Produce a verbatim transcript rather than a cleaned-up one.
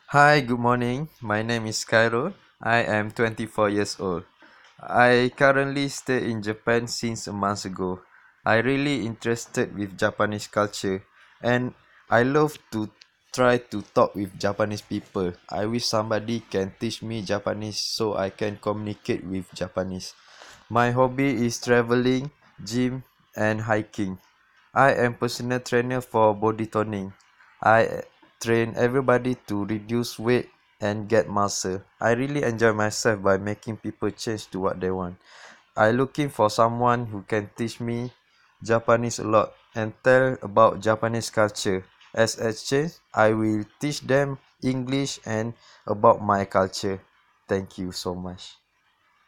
Hi, good morning. My name is Cairo. I am twenty-four years old. I currently stay in Japan since a month ago. I really interested with Japanese culture and I love to try to talk with Japanese people. I wish somebody can teach me Japanese so I can communicate with Japanese. My hobby is traveling, gym and hiking. I am personal trainer for body toning. I train everybody to reduce weight and get muscle. I really enjoy myself by making people change to what they want. I looking for someone who can teach me Japanese a lot and tell about Japanese culture. As exchange, I will teach them English and about my culture. Thank you so much.